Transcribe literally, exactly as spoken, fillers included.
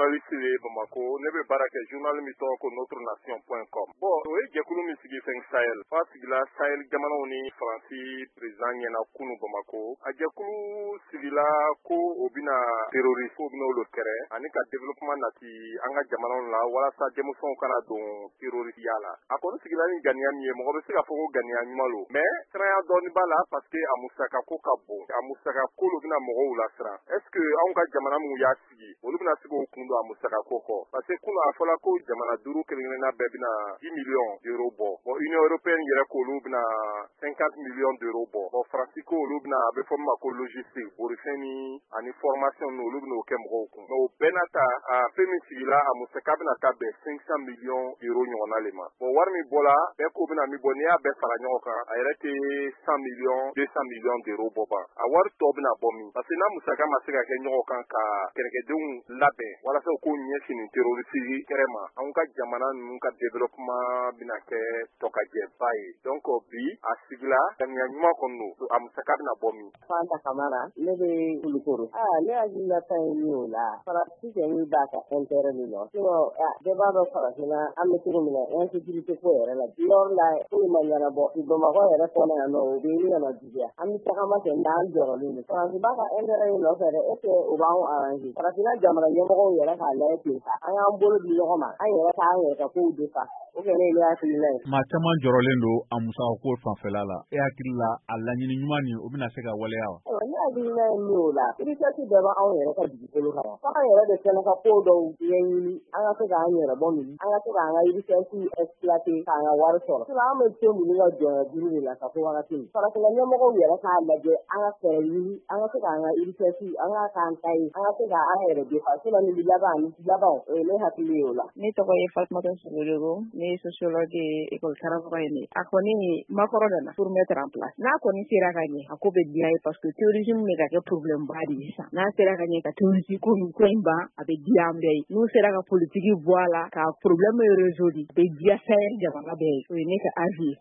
journaliste de Bamako, ne bɛ baara kɛ journal min tɔgɔ ko notre nation point com. Bon, o ye jɛkulu min sigi fɛn Sahel. F'a sigila Sahel jamanaw ni Faransi président ɲɛna kunu Bamako. A jɛkulu sigila ko o bɛna terroriste o bɛna olu kɛrɛ ani ka développement nati an ka jamanaw la walasa denmisɛnw kana don terroristiya la. A kɔni sigila ni ganiya min ye mɔgɔ bɛ se ka fɔ ko ganiya ɲuman lo. Mais siranya dɔɔni b'a la parce que a musaka ko ka bon. A musaka ko lo bɛna mɔgɔw lasira. Est-ce que anw ka jamana mun y'a sigi olu bɛna se k'o kun don a musaka ko kɔ? Parce que kunu a fɔla ko jamana duuru kelen-kelenna bɛɛ bɛna dix millions d'euros bɔ. Bon, Union européenne yɛrɛ ko olu bɛna cinquante millions d'euros bɔ. Bon, Faransi ko olu bɛna a bɛ fɔ min ma ko logistique, borifɛn ni ani formation olu bɛna o kɛ mɔgɔw kun. Mais o bɛɛ n'a ta a fɛn min sigila a musaka bɛna taa bɛn cinq cents millions d'euros ɲɔgɔnna le ma. Bon, wari min bɔla bɛɛ ko bɛna min bɔ n'i y'a bɛɛ fara ɲɔgɔn kan a yɛrɛ tɛ cent millions deux cents millions d'euros bɔ ban. A wari tɔ bɛna bɔ min? Parce que n'a musaka ma se ka kɛ ɲɔgɔn kan ka kɛlɛkɛdenw labɛn walasa u k'u ɲɛsin nin terroriste kɛrɛ ma, anw ka jamana ninnu ka développement bɛna kɛ tɔkajɛba ye. Donc bi a sigila ganiya ɲuman kɔni don a musaka bɛna bɔ min? Fanta Kamara ne bɛ Kulukoro. Ah, ne hakilina ta ye min o la Faransi kɔni b'a ka intérêt min nɔ. Sinon bɛɛ b'a dɔn farafinna an bɛ cogo min na insécurité ko yɛrɛ la yɔrɔ la foyi ma ɲɛnabɔ Bamakɔ yɛrɛ kɔnɔ yan nɔ o bɛ ɲini ka na juguya. An bɛ tagama kɛ n'an jɔrɔlen don. Faransi b'a ka intérêt min nɔfɛ dɛ est-ce que o b'anw arranger? Farafinna jamana ɲɛmɔgɔw yɛrɛ k'a lajɛ ten sa an y'an bolo di ɲɔgɔn ma an yɛrɛ k'an yɛrɛ ka kow defa. O kɛ ne ye hakilina ye. Maa caman jɔrɔlen don a musaka ko fanfɛla la. E hakili la a laɲini ɲuman nin o bɛna se ka waleya wa? Ayiwa ne hakilina ye min o la initiative bɛɛ b'anw yɛrɛ ka dugukolo kan. F'an yɛrɛ de fɛnɛ ka ko dɔw ɲɛɲini an ka se k'an yɛrɛ bɔ min an ka se k'an ka initiative exploiter k'an ka wari sɔrɔ. Sinon an bɛ to ninnu ka jɔnya juru de la ka fɔ wagati min. Farafinna ɲɛmɔgɔw yɛrɛ k'a lajɛ an ka fɛɛrɛ ɲini an ka se k'an ka initiative an ka k'an ta ye an ka se k'an yɛrɛ defa. Sinon nin bi laban nin ti laban o ye ne hakili ye o la. Ne tɔgɔ ye Fatumata Sogodogo ne ye sociologue ye école karamɔgɔ ye ne. A kɔni makɔrɔ nana pour mettre en place. N'a kɔni sera ka ɲɛ a ko bɛ diya ye parce que terrorisme bɛ ka kɛ problème ba de ye sisan. N'a sera ka ɲɛ ka terrorisme ko ko in ban a bɛ diya an bɛɛ ye. N'u sera ka politique bɔ a la ka problème résoudre a bɛ diya Sahel jamana bɛɛ ye. O ye ne ka avis ye.